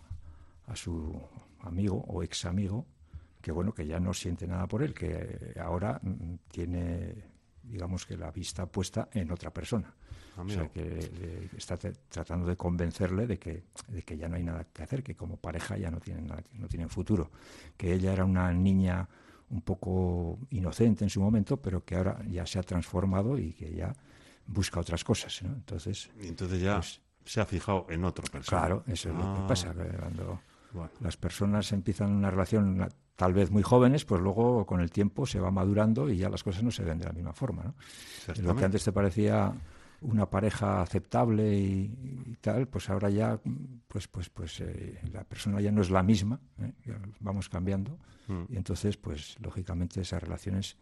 a su amigo o ex amigo que bueno, que ya no siente nada por él, que ahora tiene, digamos, que la vista puesta en otra persona. Amigo. O sea, que está tratando de convencerle de que ya no hay nada que hacer, que como pareja ya no tienen futuro, que ella era una niña un poco inocente en su momento, pero que ahora ya se ha transformado y que ya busca otras cosas, ¿no? Entonces ya pues, se ha fijado en otra persona. Claro, eso es lo que pasa, que cuando las personas empiezan una relación tal vez muy jóvenes, pues luego con el tiempo se va madurando y ya las cosas no se ven de la misma forma, ¿no? Lo que antes te parecía una pareja aceptable y tal, pues ahora ya pues la persona ya no es la misma, ya vamos cambiando y entonces pues lógicamente esas relaciones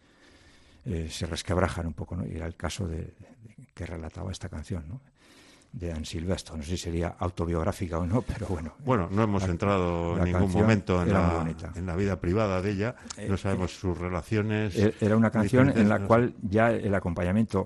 se resquebrajan un poco, ¿no? Y era el caso de que relataba esta canción, ¿no? De Annie Silvestre. No sé si sería autobiográfica o no, pero bueno. Bueno, no hemos entrado en ningún momento en la vida privada de ella, no sabemos sus relaciones. Era una canción en la cual ya el acompañamiento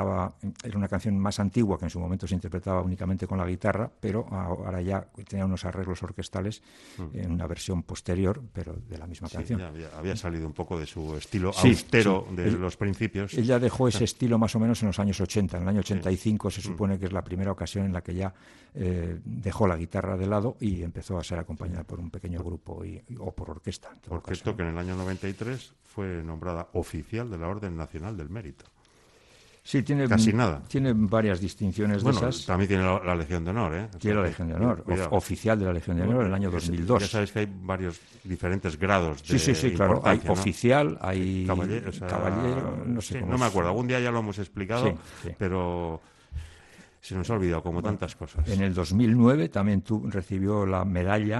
era una canción más antigua, que en su momento se interpretaba únicamente con la guitarra, pero ahora ya tenía unos arreglos orquestales en una versión posterior, pero de la misma canción. Ya había salido un poco de su estilo austero de los principios. Ella dejó ese estilo más o menos en los años 80. En el año 85 se supone que es la primera ocasión en la que ya dejó la guitarra de lado y empezó a ser acompañada por un pequeño grupo o por orquesta. Por cierto, que en el año 93 fue nombrada oficial de la Orden Nacional del Mérito. Sí, tiene casi nada. Tiene varias distinciones de esas. También tiene la Legión de Honor, ¿eh? Tiene la Legión de Honor, oficial de la Legión de Honor en el año 2002. Ya sabéis que hay varios diferentes grados de Sí, claro. Hay ¿no? oficial, hay caballero, no sé cómo no me acuerdo. Algún día ya lo hemos explicado, pero se nos ha olvidado, como tantas cosas. En el 2009 también recibió la medalla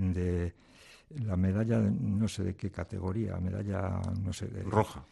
no sé de qué categoría, no sé de roja.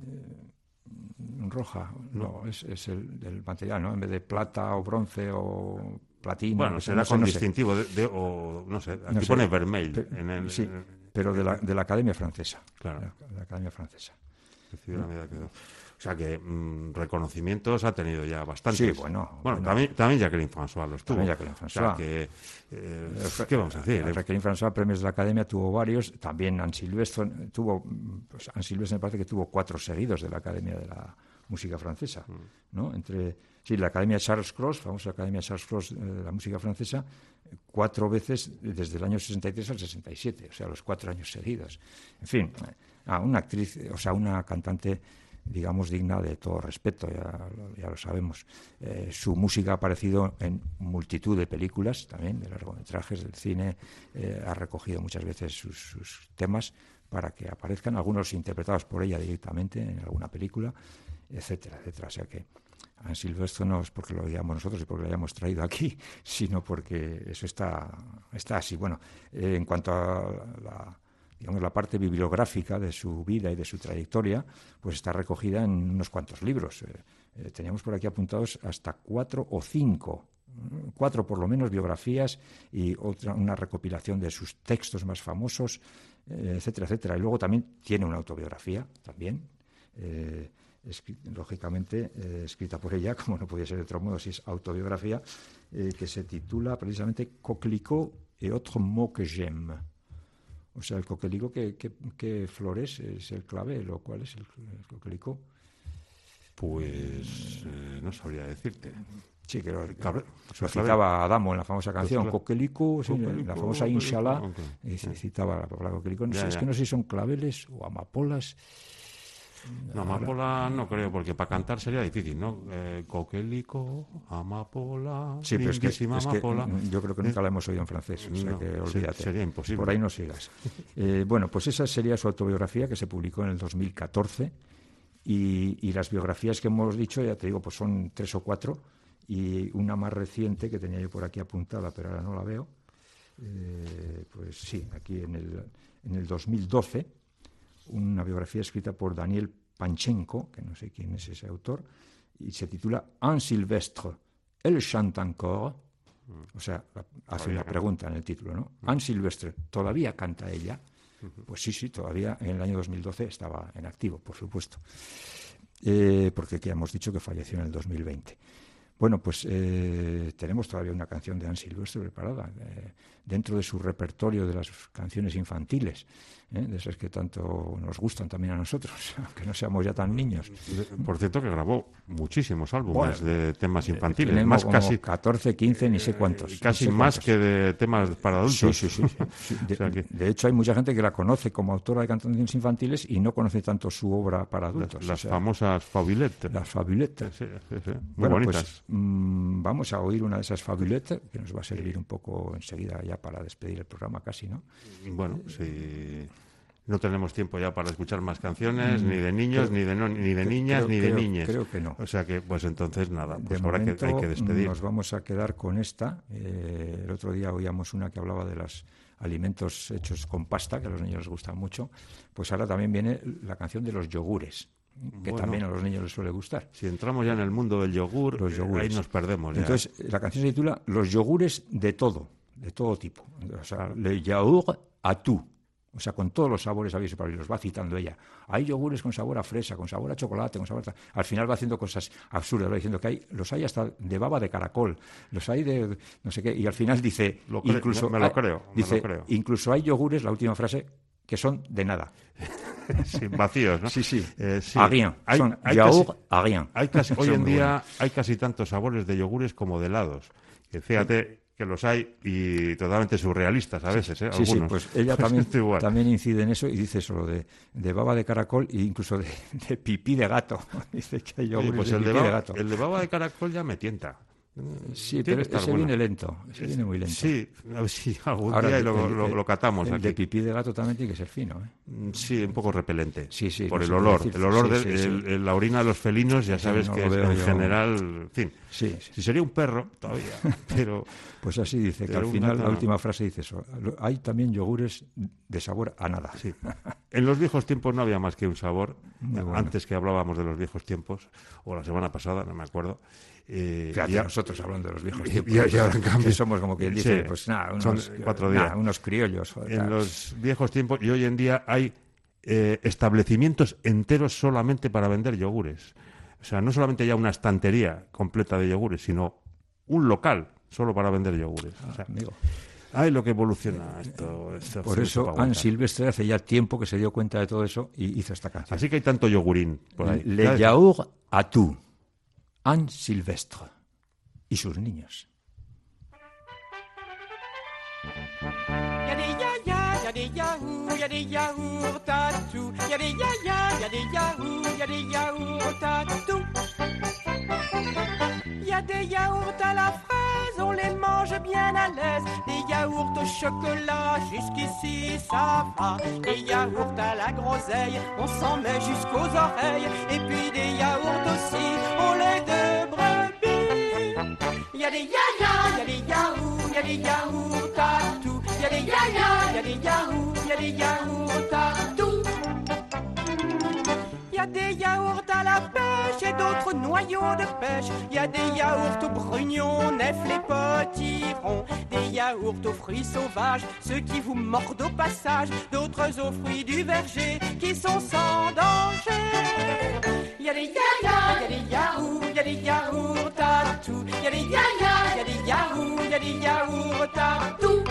Roja, no, es el del material, ¿no? En vez de plata o bronce o platino. Bueno, será con distintivo o no sé, aquí pone vermell. Sí, pero de la Academia Francesa. Claro. De la Academia Francesa. Recibió la medalla que o sea que reconocimientos ha tenido ya bastantes. Sí, bueno. También Jacqueline François los tuvo. También Jacqueline François. O sea que, ¿qué vamos a decir? Jacqueline François, premios de la Academia, tuvo varios. También Annie Silvestre Annie Silvestre me parece que tuvo 4 seguidos de la Academia de la Música Francesa, ¿no? La Academia Charles Cros, famosa Academia Charles Cros de la Música Francesa, 4 veces desde el año 63 al 67, o sea, los 4 años seguidos. En fin, una actriz, o sea, una cantante, digamos, digna de todo respeto, ya lo sabemos. Su música ha aparecido en multitud de películas, también de largometrajes del cine, ha recogido muchas veces sus temas para que aparezcan, algunos interpretados por ella directamente en alguna película, etcétera, etcétera. O sea que Anne Silvestre no es porque lo digamos nosotros y porque lo hayamos traído aquí, sino porque eso está así. Bueno, en cuanto a la parte bibliográfica de su vida y de su trayectoria, pues está recogida en unos cuantos libros. Teníamos por aquí apuntados hasta 4 o 5, 4 por lo menos biografías y una recopilación de sus textos más famosos, etcétera, etcétera. Y luego también tiene una autobiografía, también, lógicamente escrita por ella, como no podía ser de otro modo si es autobiografía, que se titula precisamente Coquelicot et autres mots que j'aime. O sea, el coquelicot, ¿qué flores es el clavel o cuál es el coquelicot? Pues no sabría decirte. Sí, que lo citaba Adamo en la famosa canción, coquelicot, sí, la famosa Inshallah, y se citaba la palabra coquelicot. No sé, es que no sé si son claveles o amapolas. No, amapola no creo, porque para cantar sería difícil, ¿no? Coquelicot, amapola, sí, pero es que amapola. Yo creo que nunca la hemos oído en francés, o sea que olvídate. Sería imposible. Por ahí no sigas. Bueno, pues esa sería su autobiografía, que se publicó en el 2014, y las biografías que hemos dicho, ya te digo, pues son 3 o 4, y una más reciente que tenía yo por aquí apuntada, pero ahora no la veo, pues sí, aquí en el 2012, una biografía escrita por Daniel Panchenko, que no sé quién es ese autor, y se titula Anne Silvestre, elle chante encore, o sea, hace una pregunta en el título, ¿no? Anne Silvestre, ¿todavía canta ella? Pues sí, todavía en el año 2012 estaba en activo, por supuesto, porque ya hemos dicho que falleció en el 2020. Bueno, pues tenemos todavía una canción de Anne Silvestre preparada dentro de su repertorio de las canciones infantiles, de esas que tanto nos gustan también a nosotros, aunque no seamos ya tan niños. Por cierto, que grabó muchísimos álbumes de temas infantiles. Tenemos más como casi 14, 15, ni sé cuántos. Casi no sé más cuántos. que de temas para adultos. Sí. O sea que De hecho, hay mucha gente que la conoce como autora de canciones infantiles y no conoce tanto su obra para adultos. las famosas fabulettes. Las fabulettes. Sí. Muy Bueno, bonitas. pues vamos a oír una de esas fabulettes que nos va a servir un poco enseguida ya para despedir el programa casi, ¿no? Bueno, sí. No tenemos tiempo ya para escuchar más canciones, ni de niños, ni de niñas, ni de niñes. Creo que no. O sea que, pues entonces nada, pues De ahora momento, hay que despedir. nos vamos a quedar con esta. El otro día oíamos una que hablaba de los alimentos hechos con pasta, que a los niños les gustan mucho. Pues ahora también viene la canción de los yogures, que también a los niños les suele gustar. Si entramos ya en el mundo del yogur, ahí nos perdemos. Ya. Entonces, la canción se titula Los yogures de todo tipo. O sea, le yaourt à tout. O sea, con todos los sabores habidos y por ahí, los va citando ella. Hay yogures con sabor a fresa, con sabor a chocolate, con sabor a... Al final va haciendo cosas absurdas, va diciendo que los hay hasta de baba de caracol, los hay de no sé qué, y al final dice... me lo creo. Incluso hay yogures, la última frase, que son de nada. Sí, vacíos, ¿no? Sí. Sí. A rien. Son yaourt a rien. Hoy en día hay casi tantos sabores de yogures como de helados. Que fíjate... que los hay y totalmente surrealistas a veces, ¿eh? Sí, algunos. pues ella también incide en eso y dice eso, de baba de caracol e incluso de pipí de gato. Dice que hay yogures pues de pipí de gato. El de baba de caracol ya me tienta. Sí, pero ese viene lento, viene muy lento. Sí, a ver si algún día lo catamos el aquí. De pipí de gato también tiene que ser fino, ¿eh? Sí, un poco repelente. Sí, por no el olor. decir, el olor sí. de la orina de los felinos, ya sabes no que lo es, veo en yo. general, en fin. Sí. Si sería un perro, todavía, pero... Pues así dice, que al final la última frase dice eso. Hay también yogures de sabor a nada. Sí. En los viejos tiempos no había más que un sabor. Bueno. Antes que hablábamos de los viejos tiempos, o la semana pasada, no me acuerdo. Fíjate, nosotros hablando de los viejos tiempos. Y ahora, en cambio, que somos como quien dice, sí, pues nada, son 4 días. Unos criollos. En los viejos tiempos, y hoy en día hay establecimientos enteros solamente para vender yogures. O sea, no solamente ya una estantería completa de yogures, sino un local solo para vender yogures. O sea, amigo. Ay, lo que evoluciona esto por eso Anne Silvestre hace ya tiempo que se dio cuenta de todo eso y hizo esta canción. Así que hay tanto yogurín por ahí. Le yaourt à tout. Anne Silvestre y sus niños. Y'a des yaourts à tout. Y'a des y'a des yaourts à tout. Y'a des yaourts à la fraise, on les mange bien à l'aise. Des yaourts au chocolat, jusqu'ici ça va. Des yaourts à la groseille, on s'en met jusqu'aux oreilles. Et puis des yaourts des yaourts à tout. Il y a des yaourts à la pêche et d'autres noyaux de pêche. Il y a des yaourts aux brugnons, nefs, les potirons. Des yaourts aux fruits sauvages, ceux qui vous mordent au passage. D'autres aux fruits du verger, qui sont sans danger. Il y a des ya-ya, il y a des yaourts, il y a des yaourts à tout. Il y a des ya-ya, il y a des yaourts, il y a des yaourts à tout.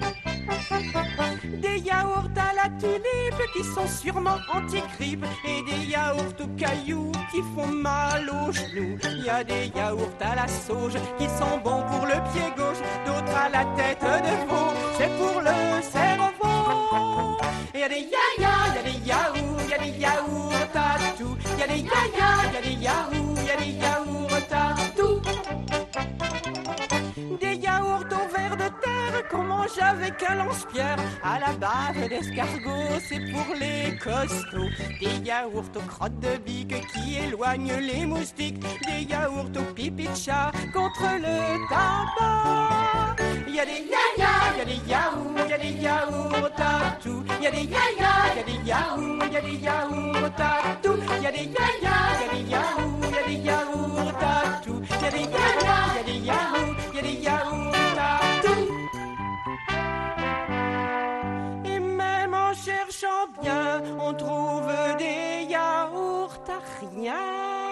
Des yaourts à la tulipe qui sont sûrement anti-grippe. Et des yaourts aux cailloux qui font mal aux genoux. Il y a des yaourts à la sauge qui sont bons pour le pied gauche. D'autres à la tête de veau, c'est pour le cerveau. Il y a des ya-ya, il y a des yaourts, il y a des yaourts à tout. Il y a des ya-ya, il y a des yaourts, il y a des yaourts à tout. Des yaourts au verre de terre qu'on mange avec un lance-pierre. À la bave d'escargot, c'est pour les costauds. Des yaourts aux crottes de bique qui éloignent les moustiques. Des yaourts aux pipi de chat contre le tabac. Il y a des ya-ya, il y a des yaourts, il y a des yaourts à tout. Il y a des ya-ya, il y a des yaourts, il y a des yaourts à tout. Il y a des ya-ya, il y a des yaourts, il y a des yaourts à tout. Il y a des ya-ya, il y a des yaourts, il y a des yaourts à tout. Et même en cherchant bien, on trouve des yaourts à rien.